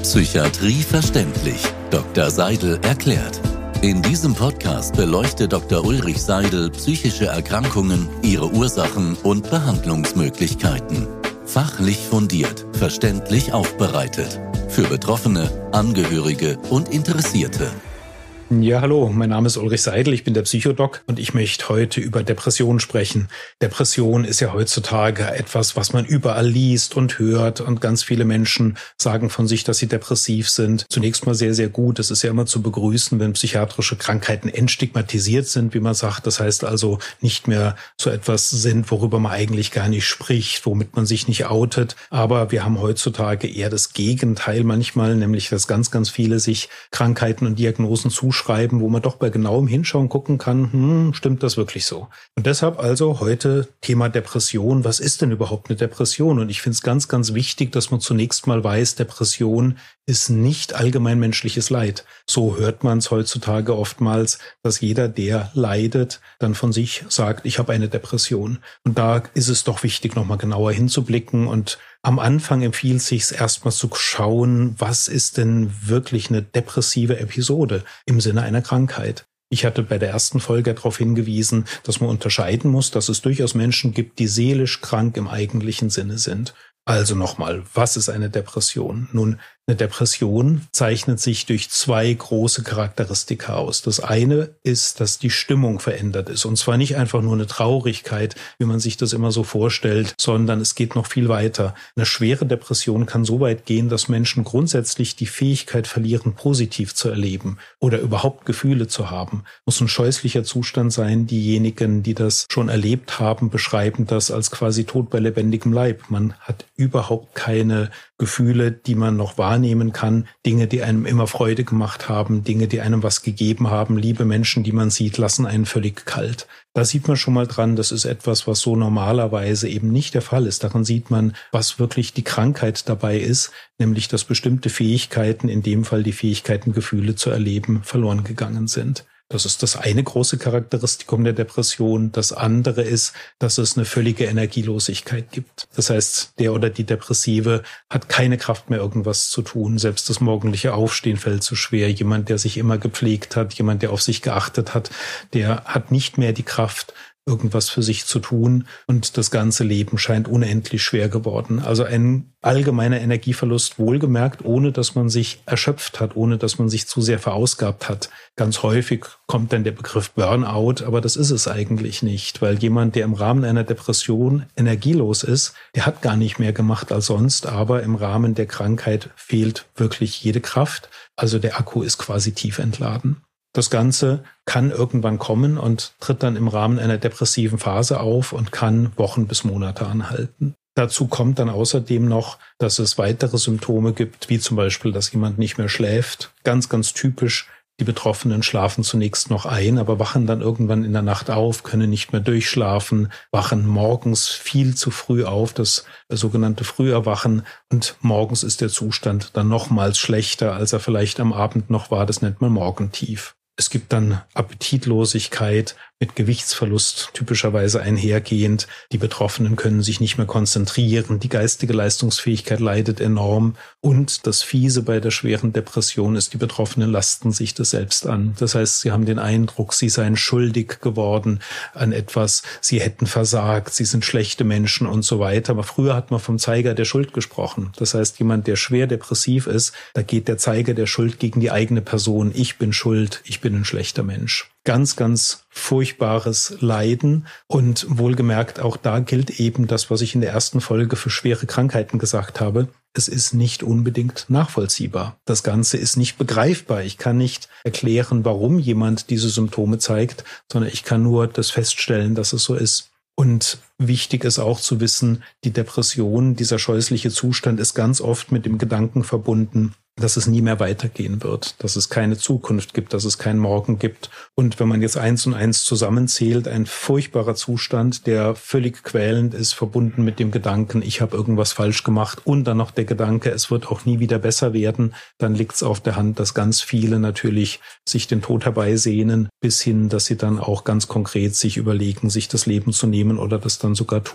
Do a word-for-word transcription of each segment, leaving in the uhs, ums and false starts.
Psychiatrie verständlich. Doktor Seidel erklärt. In diesem Podcast beleuchtet Doktor Ulrich Seidel psychische Erkrankungen, ihre Ursachen und Behandlungsmöglichkeiten. Fachlich fundiert, verständlich aufbereitet. Für Betroffene, Angehörige und Interessierte. Ja, hallo, mein Name ist Ulrich Seidel, ich bin der Psychodoc und ich möchte heute über Depressionen sprechen. Depression ist ja heutzutage etwas, was man überall liest und hört und ganz viele Menschen sagen von sich, dass sie depressiv sind. Zunächst mal sehr, sehr gut. Es ist ja immer zu begrüßen, wenn psychiatrische Krankheiten entstigmatisiert sind, wie man sagt. Das heißt also nicht mehr so etwas sind, worüber man eigentlich gar nicht spricht, womit man sich nicht outet. Aber wir haben heutzutage eher das Gegenteil manchmal, nämlich dass ganz, ganz viele sich Krankheiten und Diagnosen zuschreiben, schreiben, wo man doch bei genauem Hinschauen gucken kann, hm, stimmt das wirklich so? Und deshalb also heute Thema Depression. Was ist denn überhaupt eine Depression? Und ich finde es ganz, ganz wichtig, dass man zunächst mal weiß, Depression ist nicht allgemeinmenschliches Leid. So hört man es heutzutage oftmals, dass jeder, der leidet, dann von sich sagt, ich habe eine Depression. Und da ist es doch wichtig, nochmal genauer hinzublicken. Und am Anfang empfiehlt es sich erstmal zu schauen, was ist denn wirklich eine depressive Episode im Sinne einer Krankheit. Ich hatte bei der ersten Folge darauf hingewiesen, dass man unterscheiden muss, dass es durchaus Menschen gibt, die seelisch krank im eigentlichen Sinne sind. Also nochmal, was ist eine Depression? Nun, eine Depression zeichnet sich durch zwei große Charakteristika aus. Das eine ist, dass die Stimmung verändert ist. Und zwar nicht einfach nur eine Traurigkeit, wie man sich das immer so vorstellt, sondern es geht noch viel weiter. Eine schwere Depression kann so weit gehen, dass Menschen grundsätzlich die Fähigkeit verlieren, positiv zu erleben oder überhaupt Gefühle zu haben. Muss ein scheußlicher Zustand sein. Diejenigen, die das schon erlebt haben, beschreiben das als quasi Tod bei lebendigem Leib. Man hat überhaupt keine Gefühle, die man noch wahrnehmen kann, Dinge, die einem immer Freude gemacht haben, Dinge, die einem was gegeben haben, liebe Menschen, die man sieht, lassen einen völlig kalt. Da sieht man schon mal dran, das ist etwas, was so normalerweise eben nicht der Fall ist. Daran sieht man, was wirklich die Krankheit dabei ist, nämlich dass bestimmte Fähigkeiten, in dem Fall die Fähigkeiten, Gefühle zu erleben, verloren gegangen sind. Das ist das eine große Charakteristikum der Depression. Das andere ist, dass es eine völlige Energielosigkeit gibt. Das heißt, der oder die Depressive hat keine Kraft mehr, irgendwas zu tun. Selbst das morgendliche Aufstehen fällt zu schwer. Jemand, der sich immer gepflegt hat, jemand, der auf sich geachtet hat, der hat nicht mehr die Kraft, irgendwas für sich zu tun, und das ganze Leben scheint unendlich schwer geworden. Also ein allgemeiner Energieverlust, wohlgemerkt, ohne dass man sich erschöpft hat, ohne dass man sich zu sehr verausgabt hat. Ganz häufig kommt dann der Begriff Burnout, aber das ist es eigentlich nicht, weil jemand, der im Rahmen einer Depression energielos ist, der hat gar nicht mehr gemacht als sonst, aber im Rahmen der Krankheit fehlt wirklich jede Kraft. Also der Akku ist quasi tief entladen. Das Ganze kann irgendwann kommen und tritt dann im Rahmen einer depressiven Phase auf und kann Wochen bis Monate anhalten. Dazu kommt dann außerdem noch, dass es weitere Symptome gibt, wie zum Beispiel, dass jemand nicht mehr schläft. Ganz, ganz typisch. Die Betroffenen schlafen zunächst noch ein, aber wachen dann irgendwann in der Nacht auf, können nicht mehr durchschlafen, wachen morgens viel zu früh auf, das sogenannte Früherwachen. Und morgens ist der Zustand dann nochmals schlechter, als er vielleicht am Abend noch war. Das nennt man Morgentief. Es gibt dann Appetitlosigkeit mit Gewichtsverlust typischerweise einhergehend. Die Betroffenen können sich nicht mehr konzentrieren. Die geistige Leistungsfähigkeit leidet enorm. Und das Fiese bei der schweren Depression ist, die Betroffenen lasten sich das selbst an. Das heißt, sie haben den Eindruck, sie seien schuldig geworden an etwas. Sie hätten versagt. Sie sind schlechte Menschen und so weiter. Aber früher hat man vom Zeiger der Schuld gesprochen. Das heißt, jemand, der schwer depressiv ist, da geht der Zeiger der Schuld gegen die eigene Person. Ich bin schuld. Ich bin ein schlechter Mensch. Ganz, ganz furchtbares Leiden, und wohlgemerkt, auch da gilt eben das, was ich in der ersten Folge für schwere Krankheiten gesagt habe. Es ist nicht unbedingt nachvollziehbar. Das Ganze ist nicht begreifbar. Ich kann nicht erklären, warum jemand diese Symptome zeigt, sondern ich kann nur das feststellen, dass es so ist. Und wichtig ist auch zu wissen, die Depression, dieser scheußliche Zustand, ist ganz oft mit dem Gedanken verbunden, dass es nie mehr weitergehen wird, dass es keine Zukunft gibt, dass es keinen Morgen gibt. Und wenn man jetzt eins und eins zusammenzählt, ein furchtbarer Zustand, der völlig quälend ist, verbunden mit dem Gedanken, ich habe irgendwas falsch gemacht, und dann noch der Gedanke, es wird auch nie wieder besser werden, dann liegt es auf der Hand, dass ganz viele natürlich sich den Tod herbeisehnen, bis hin, dass sie dann auch ganz konkret sich überlegen, sich das Leben zu nehmen oder das dann sogar tun.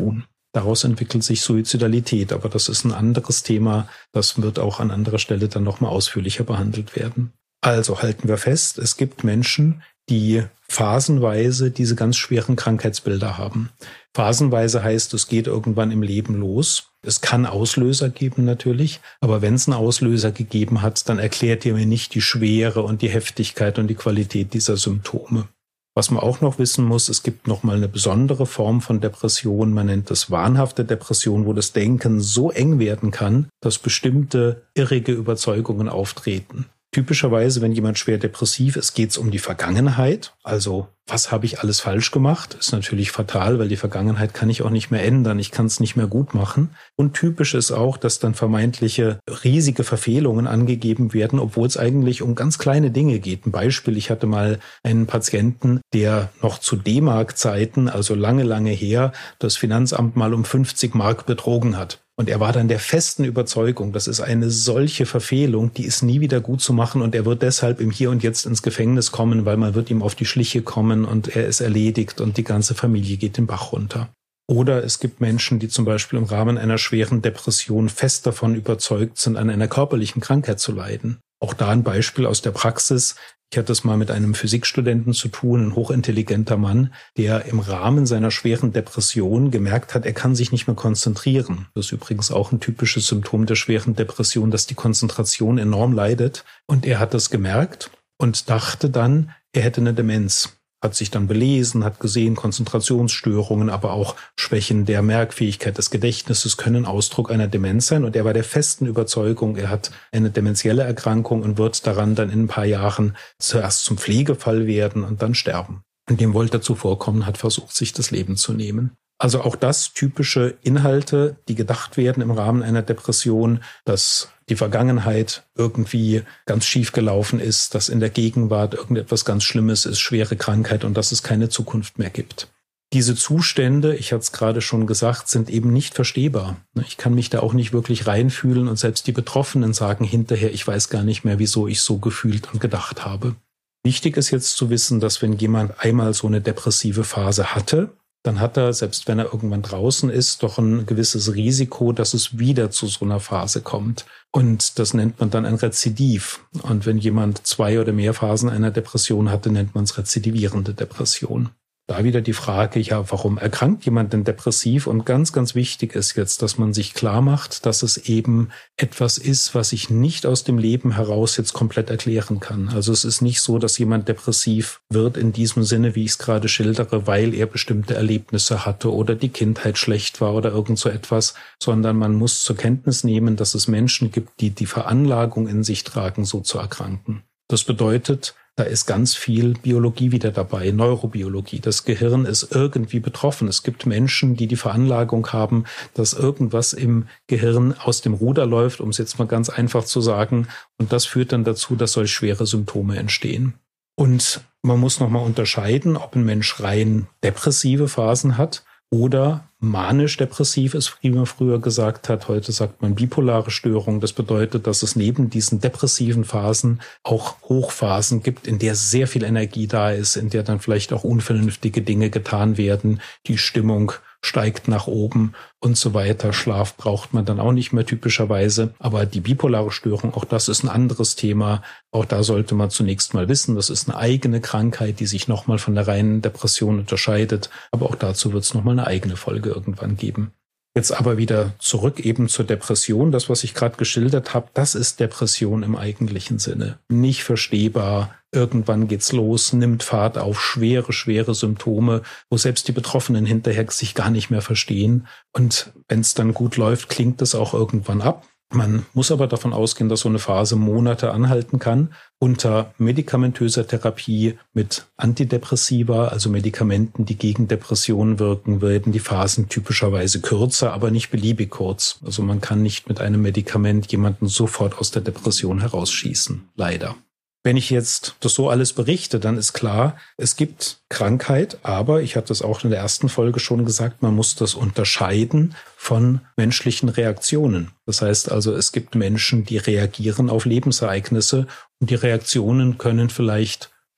Daraus entwickelt sich Suizidalität, aber das ist ein anderes Thema. Das wird auch an anderer Stelle dann nochmal ausführlicher behandelt werden. Also halten wir fest, es gibt Menschen, die phasenweise diese ganz schweren Krankheitsbilder haben. Phasenweise heißt, es geht irgendwann im Leben los. Es kann Auslöser geben natürlich, aber wenn es einen Auslöser gegeben hat, dann erklärt ihr mir nicht die Schwere und die Heftigkeit und die Qualität dieser Symptome. Was man auch noch wissen muss, es gibt nochmal eine besondere Form von Depression, man nennt das wahnhafte Depression, wo das Denken so eng werden kann, dass bestimmte irrige Überzeugungen auftreten. Typischerweise, wenn jemand schwer depressiv ist, geht es um die Vergangenheit. Also, was habe ich alles falsch gemacht? Ist natürlich fatal, weil die Vergangenheit kann ich auch nicht mehr ändern. Ich kann es nicht mehr gut machen. Und typisch ist auch, dass dann vermeintliche riesige Verfehlungen angegeben werden, obwohl es eigentlich um ganz kleine Dinge geht. Ein Beispiel, ich hatte mal einen Patienten, der noch zu D-Mark-Zeiten, also lange, lange her, das Finanzamt mal um fünfzig Mark betrogen hat. Und er war dann der festen Überzeugung, das ist eine solche Verfehlung, die ist nie wieder gut zu machen und er wird deshalb im Hier und Jetzt ins Gefängnis kommen, weil man wird ihm auf die Schliche kommen und er ist erledigt und die ganze Familie geht den Bach runter. Oder es gibt Menschen, die zum Beispiel im Rahmen einer schweren Depression fest davon überzeugt sind, an einer körperlichen Krankheit zu leiden. Auch da ein Beispiel aus der Praxis. Ich hatte es mal mit einem Physikstudenten zu tun, ein hochintelligenter Mann, der im Rahmen seiner schweren Depression gemerkt hat, er kann sich nicht mehr konzentrieren. Das ist übrigens auch ein typisches Symptom der schweren Depression, dass die Konzentration enorm leidet. Und er hat das gemerkt und dachte dann, er hätte eine Demenz. Hat sich dann belesen, hat gesehen, Konzentrationsstörungen, aber auch Schwächen der Merkfähigkeit des Gedächtnisses können Ausdruck einer Demenz sein. Und er war der festen Überzeugung, er hat eine dementielle Erkrankung und wird daran dann in ein paar Jahren zuerst zum Pflegefall werden und dann sterben. Und dem wollte er zuvorkommen, hat versucht, sich das Leben zu nehmen. Also auch das typische Inhalte, die gedacht werden im Rahmen einer Depression, dass die Vergangenheit irgendwie ganz schief gelaufen ist, dass in der Gegenwart irgendetwas ganz Schlimmes ist, schwere Krankheit und dass es keine Zukunft mehr gibt. Diese Zustände, ich hatte es gerade schon gesagt, sind eben nicht verstehbar. Ich kann mich da auch nicht wirklich reinfühlen und selbst die Betroffenen sagen hinterher, ich weiß gar nicht mehr, wieso ich so gefühlt und gedacht habe. Wichtig ist jetzt zu wissen, dass wenn jemand einmal so eine depressive Phase hatte, dann hat er, selbst wenn er irgendwann draußen ist, doch ein gewisses Risiko, dass es wieder zu so einer Phase kommt. Und das nennt man dann ein Rezidiv. Und wenn jemand zwei oder mehr Phasen einer Depression hatte, nennt man es rezidivierende Depression. Da wieder die Frage, ja, warum erkrankt jemand denn depressiv? Und ganz, ganz wichtig ist jetzt, dass man sich klar macht, dass es eben etwas ist, was ich nicht aus dem Leben heraus jetzt komplett erklären kann. Also es ist nicht so, dass jemand depressiv wird in diesem Sinne, wie ich es gerade schildere, weil er bestimmte Erlebnisse hatte oder die Kindheit schlecht war oder irgend so etwas, sondern man muss zur Kenntnis nehmen, dass es Menschen gibt, die die Veranlagung in sich tragen, so zu erkranken. Das bedeutet, da ist ganz viel Biologie wieder dabei, Neurobiologie. Das Gehirn ist irgendwie betroffen. Es gibt Menschen, die die Veranlagung haben, dass irgendwas im Gehirn aus dem Ruder läuft, um es jetzt mal ganz einfach zu sagen. Und das führt dann dazu, dass solch schwere Symptome entstehen. Und man muss nochmal unterscheiden, ob ein Mensch rein depressive Phasen hat oder manisch-depressiv ist, wie man früher gesagt hat. Heute sagt man bipolare Störung. Das bedeutet, dass es neben diesen depressiven Phasen auch Hochphasen gibt, in der sehr viel Energie da ist, in der dann vielleicht auch unvernünftige Dinge getan werden. Die Stimmung steigt nach oben und so weiter. Schlaf braucht man dann auch nicht mehr typischerweise. Aber die bipolare Störung, auch das ist ein anderes Thema. Auch da sollte man zunächst mal wissen, das ist eine eigene Krankheit, die sich nochmal von der reinen Depression unterscheidet. Aber auch dazu wird es nochmal eine eigene Folge irgendwann geben. Jetzt aber wieder zurück eben zur Depression. Das, was ich gerade geschildert habe, das ist Depression im eigentlichen Sinne. Nicht verstehbar. Irgendwann geht's los, nimmt Fahrt auf, schwere, schwere Symptome, wo selbst die Betroffenen hinterher sich gar nicht mehr verstehen. Und wenn es dann gut läuft, klingt es auch irgendwann ab. Man muss aber davon ausgehen, dass so eine Phase Monate anhalten kann. Unter medikamentöser Therapie mit Antidepressiva, also Medikamenten, die gegen Depressionen wirken, werden die Phasen typischerweise kürzer, aber nicht beliebig kurz. Also man kann nicht mit einem Medikament jemanden sofort aus der Depression herausschießen, leider. Wenn ich jetzt das so alles berichte, dann ist klar, es gibt Krankheit, aber ich hatte es auch in der ersten Folge schon gesagt, man muss das unterscheiden von menschlichen Reaktionen. Das heißt also, es gibt Menschen, die reagieren auf Lebensereignisse und die Reaktionen können vielleicht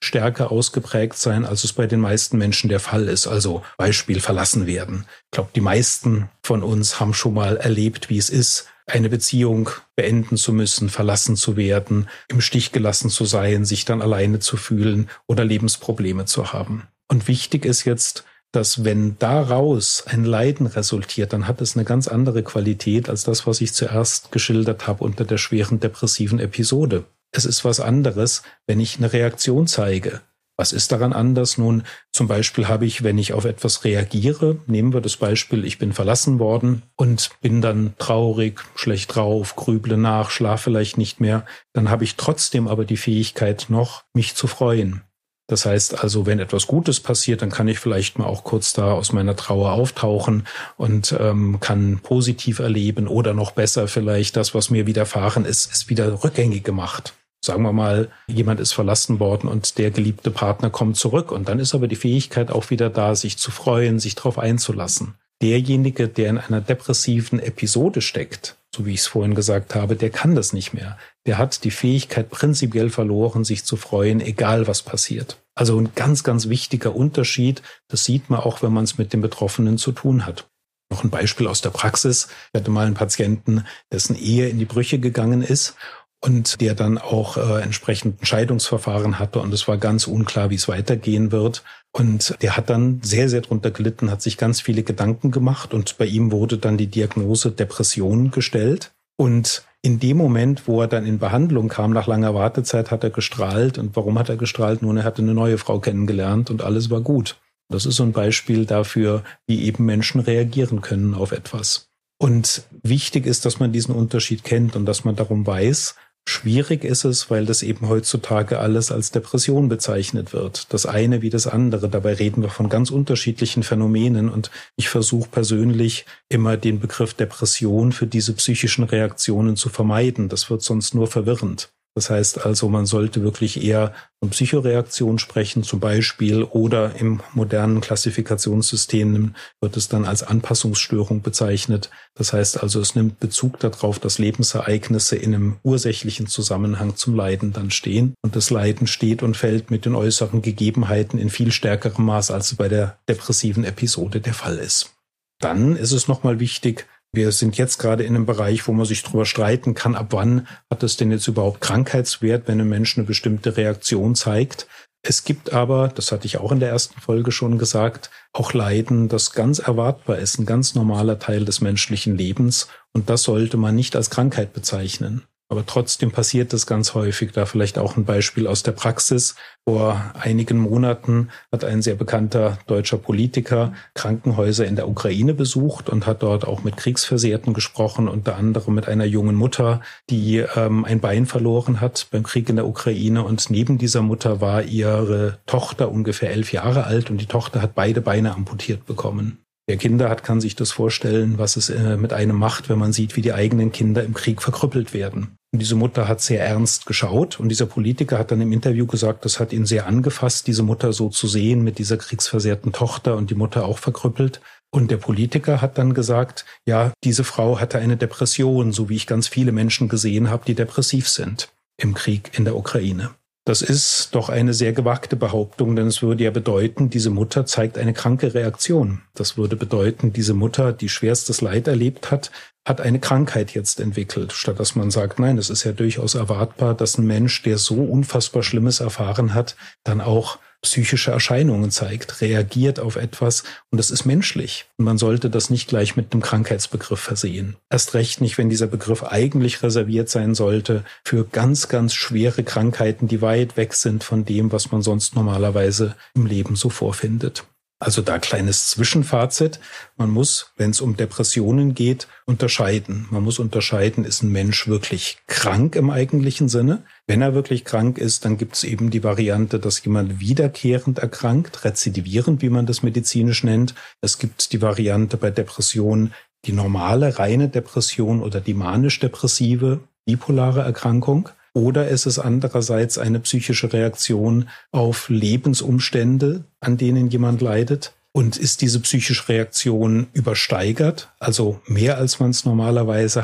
stärker ausgeprägt sein, als es bei den meisten Menschen der Fall ist. Also Beispiel verlassen werden. Ich glaube, die meisten von uns haben schon mal erlebt, wie es ist, eine Beziehung beenden zu müssen, verlassen zu werden, im Stich gelassen zu sein, sich dann alleine zu fühlen oder Lebensprobleme zu haben. Und wichtig ist jetzt, dass wenn daraus ein Leiden resultiert, dann hat es eine ganz andere Qualität als das, was ich zuerst geschildert habe unter der schweren depressiven Episode. Es ist was anderes, wenn ich eine Reaktion zeige. Was ist daran anders? Nun, zum Beispiel habe ich, wenn ich auf etwas reagiere, nehmen wir das Beispiel, ich bin verlassen worden und bin dann traurig, schlecht drauf, grüble nach, schlafe vielleicht nicht mehr, dann habe ich trotzdem aber die Fähigkeit noch, mich zu freuen. Das heißt also, wenn etwas Gutes passiert, dann kann ich vielleicht mal auch kurz da aus meiner Trauer auftauchen und ähm, kann positiv erleben oder noch besser vielleicht das, was mir widerfahren ist, ist wieder rückgängig gemacht. Sagen wir mal, jemand ist verlassen worden und der geliebte Partner kommt zurück und dann ist aber die Fähigkeit auch wieder da, sich zu freuen, sich darauf einzulassen. Derjenige, der in einer depressiven Episode steckt, so wie ich es vorhin gesagt habe, der kann das nicht mehr. Der hat die Fähigkeit prinzipiell verloren, sich zu freuen, egal was passiert. Also ein ganz, ganz wichtiger Unterschied. Das sieht man auch, wenn man es mit den Betroffenen zu tun hat. Noch ein Beispiel aus der Praxis. Ich hatte mal einen Patienten, dessen Ehe in die Brüche gegangen ist und der dann auch äh, entsprechend ein Scheidungsverfahren hatte und es war ganz unklar, wie es weitergehen wird. Und der hat dann sehr, sehr drunter gelitten, hat sich ganz viele Gedanken gemacht und bei ihm wurde dann die Diagnose Depression gestellt. Und in dem Moment, wo er dann in Behandlung kam, nach langer Wartezeit, hat er gestrahlt. Und warum hat er gestrahlt? Nun, er hatte eine neue Frau kennengelernt und alles war gut. Das ist so ein Beispiel dafür, wie eben Menschen reagieren können auf etwas. Und wichtig ist, dass man diesen Unterschied kennt und dass man darum weiß. Schwierig ist es, weil das eben heutzutage alles als Depression bezeichnet wird. Das eine wie das andere. Dabei reden wir von ganz unterschiedlichen Phänomenen und ich versuche persönlich immer den Begriff Depression für diese psychischen Reaktionen zu vermeiden. Das wird sonst nur verwirrend. Das heißt also, man sollte wirklich eher von Psychoreaktion sprechen, zum Beispiel, oder im modernen Klassifikationssystem wird es dann als Anpassungsstörung bezeichnet. Das heißt also, es nimmt Bezug darauf, dass Lebensereignisse in einem ursächlichen Zusammenhang zum Leiden dann stehen. Und das Leiden steht und fällt mit den äußeren Gegebenheiten in viel stärkerem Maß, als bei der depressiven Episode der Fall ist. Dann ist es nochmal wichtig, wir sind jetzt gerade in einem Bereich, wo man sich drüber streiten kann, ab wann hat es denn jetzt überhaupt Krankheitswert, wenn ein Mensch eine bestimmte Reaktion zeigt. Es gibt aber, das hatte ich auch in der ersten Folge schon gesagt, auch Leiden, das ganz erwartbar ist, ein ganz normaler Teil des menschlichen Lebens. Und das sollte man nicht als Krankheit bezeichnen. Aber trotzdem passiert das ganz häufig. Da vielleicht auch ein Beispiel aus der Praxis. Vor einigen Monaten hat ein sehr bekannter deutscher Politiker Krankenhäuser in der Ukraine besucht und hat dort auch mit Kriegsversehrten gesprochen, unter anderem mit einer jungen Mutter, die ähm, ein Bein verloren hat beim Krieg in der Ukraine. Und neben dieser Mutter war ihre Tochter ungefähr elf Jahre alt und die Tochter hat beide Beine amputiert bekommen. Wer Kinder hat, kann sich das vorstellen, was es äh, mit einem macht, wenn man sieht, wie die eigenen Kinder im Krieg verkrüppelt werden. Und diese Mutter hat sehr ernst geschaut und dieser Politiker hat dann im Interview gesagt, das hat ihn sehr angefasst, diese Mutter so zu sehen mit dieser kriegsversehrten Tochter und die Mutter auch verkrüppelt. Und der Politiker hat dann gesagt, ja, diese Frau hatte eine Depression, so wie ich ganz viele Menschen gesehen habe, die depressiv sind im Krieg in der Ukraine. Das ist doch eine sehr gewagte Behauptung, denn es würde ja bedeuten, diese Mutter zeigt eine kranke Reaktion. Das würde bedeuten, diese Mutter, die schwerstes Leid erlebt hat, hat eine Krankheit jetzt entwickelt, statt dass man sagt, nein, es ist ja durchaus erwartbar, dass ein Mensch, der so unfassbar Schlimmes erfahren hat, dann auch psychische Erscheinungen zeigt, reagiert auf etwas und das ist menschlich. Und man sollte das nicht gleich mit einem Krankheitsbegriff versehen. Erst recht nicht, wenn dieser Begriff eigentlich reserviert sein sollte für ganz, ganz schwere Krankheiten, die weit weg sind von dem, was man sonst normalerweise im Leben so vorfindet. Also da kleines Zwischenfazit. Man muss, wenn es um Depressionen geht, unterscheiden. Man muss unterscheiden, ist ein Mensch wirklich krank im eigentlichen Sinne? Wenn er wirklich krank ist, dann gibt es eben die Variante, dass jemand wiederkehrend erkrankt, rezidivierend, wie man das medizinisch nennt. Es gibt die Variante bei Depressionen, die normale, reine Depression oder die manisch-depressive, bipolare Erkrankung. Oder ist es andererseits eine psychische Reaktion auf Lebensumstände, an denen jemand leidet? Und ist diese psychische Reaktion übersteigert, also mehr als man es normalerweise hat?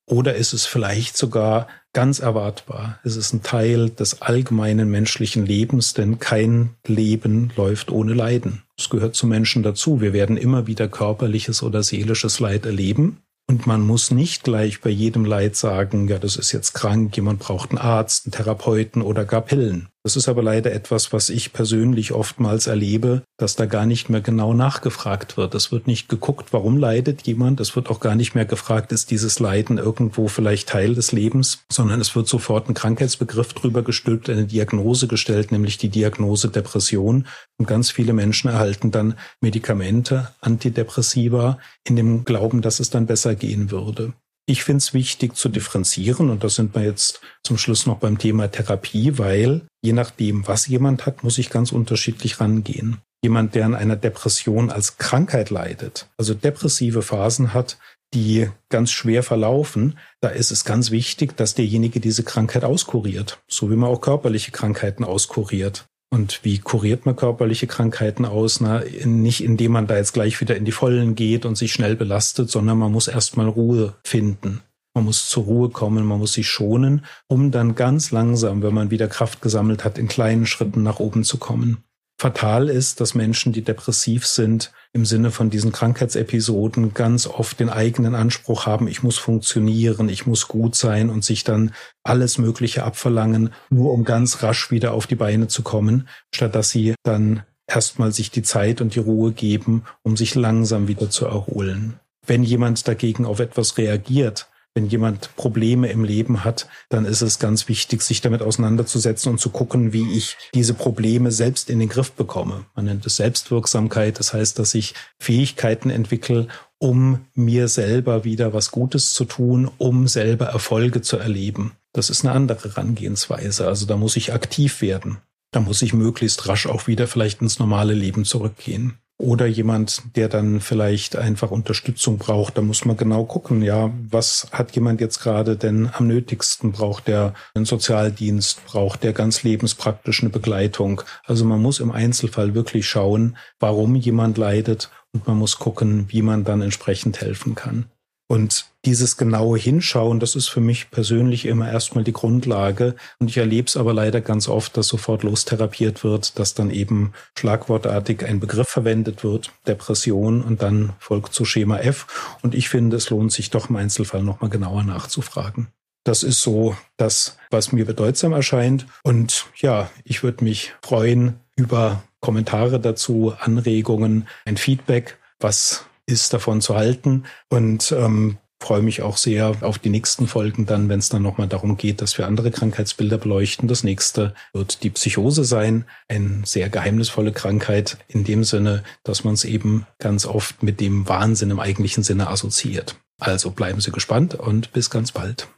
Oder ist es vielleicht sogar ganz erwartbar? Es ist ein Teil des allgemeinen menschlichen Lebens, denn kein Leben läuft ohne Leiden. Es gehört zum Menschen dazu. Wir werden immer wieder körperliches oder seelisches Leid erleben. Und man muss nicht gleich bei jedem Leid sagen, ja, das ist jetzt krank, jemand braucht einen Arzt, einen Therapeuten oder gar Pillen. Das ist aber leider etwas, was ich persönlich oftmals erlebe, dass da gar nicht mehr genau nachgefragt wird. Es wird nicht geguckt, warum leidet jemand. Es wird auch gar nicht mehr gefragt, ist dieses Leiden irgendwo vielleicht Teil des Lebens, sondern es wird sofort ein Krankheitsbegriff drüber gestülpt, eine Diagnose gestellt, nämlich die Diagnose Depression. Und ganz viele Menschen erhalten dann Medikamente, Antidepressiva, in dem Glauben, dass es dann besser gehen würde. Ich finde es wichtig zu differenzieren, und da sind wir jetzt zum Schluss noch beim Thema Therapie, weil je nachdem, was jemand hat, muss ich ganz unterschiedlich rangehen. Jemand, der an einer Depression als Krankheit leidet, also depressive Phasen hat, die ganz schwer verlaufen, da ist es ganz wichtig, dass derjenige diese Krankheit auskuriert, so wie man auch körperliche Krankheiten auskuriert. Und wie kuriert man körperliche Krankheiten aus? Na, nicht indem man da jetzt gleich wieder in die Vollen geht und sich schnell belastet, sondern man muss erstmal Ruhe finden. Man muss zur Ruhe kommen, man muss sich schonen, um dann ganz langsam, wenn man wieder Kraft gesammelt hat, in kleinen Schritten nach oben zu kommen. Fatal ist, dass Menschen, die depressiv sind, im Sinne von diesen Krankheitsepisoden ganz oft den eigenen Anspruch haben, ich muss funktionieren, ich muss gut sein und sich dann alles Mögliche abverlangen, nur um ganz rasch wieder auf die Beine zu kommen, statt dass sie dann erstmal sich die Zeit und die Ruhe geben, um sich langsam wieder zu erholen. Wenn jemand dagegen auf etwas reagiert, wenn jemand Probleme im Leben hat, dann ist es ganz wichtig, sich damit auseinanderzusetzen und zu gucken, wie ich diese Probleme selbst in den Griff bekomme. Man nennt es Selbstwirksamkeit. Das heißt, dass ich Fähigkeiten entwickle, um mir selber wieder was Gutes zu tun, um selber Erfolge zu erleben. Das ist eine andere Herangehensweise. Also da muss ich aktiv werden. Da muss ich möglichst rasch auch wieder vielleicht ins normale Leben zurückgehen. Oder jemand, der dann vielleicht einfach Unterstützung braucht, da muss man genau gucken, ja, was hat jemand jetzt gerade denn am nötigsten? Braucht der einen Sozialdienst? Braucht der ganz lebenspraktisch eine Begleitung? Also man muss im Einzelfall wirklich schauen, warum jemand leidet, und man muss gucken, wie man dann entsprechend helfen kann. Und dieses genaue Hinschauen, das ist für mich persönlich immer erstmal die Grundlage. Und ich erlebe es aber leider ganz oft, dass sofort lostherapiert wird, dass dann eben schlagwortartig ein Begriff verwendet wird, Depression, und dann folgt zu Schema F. Und ich finde, es lohnt sich doch im Einzelfall nochmal genauer nachzufragen. Das ist so das, was mir bedeutsam erscheint. Und ja, ich würde mich freuen über Kommentare dazu, Anregungen, ein Feedback, was ist davon zu halten, und ähm, freue mich auch sehr auf die nächsten Folgen dann, wenn es dann nochmal darum geht, dass wir andere Krankheitsbilder beleuchten. Das nächste wird die Psychose sein, eine sehr geheimnisvolle Krankheit in dem Sinne, dass man es eben ganz oft mit dem Wahnsinn im eigentlichen Sinne assoziiert. Also bleiben Sie gespannt und bis ganz bald.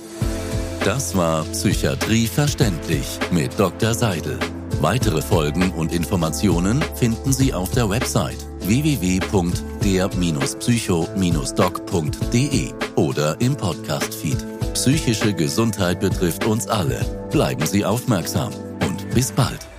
Das war Psychiatrie verständlich mit Doktor Seidel. Weitere Folgen und Informationen finden Sie auf der Website w w w punkt der psycho doc punkt de oder im Podcast-Feed. Psychische Gesundheit betrifft uns alle. Bleiben Sie aufmerksam und bis bald.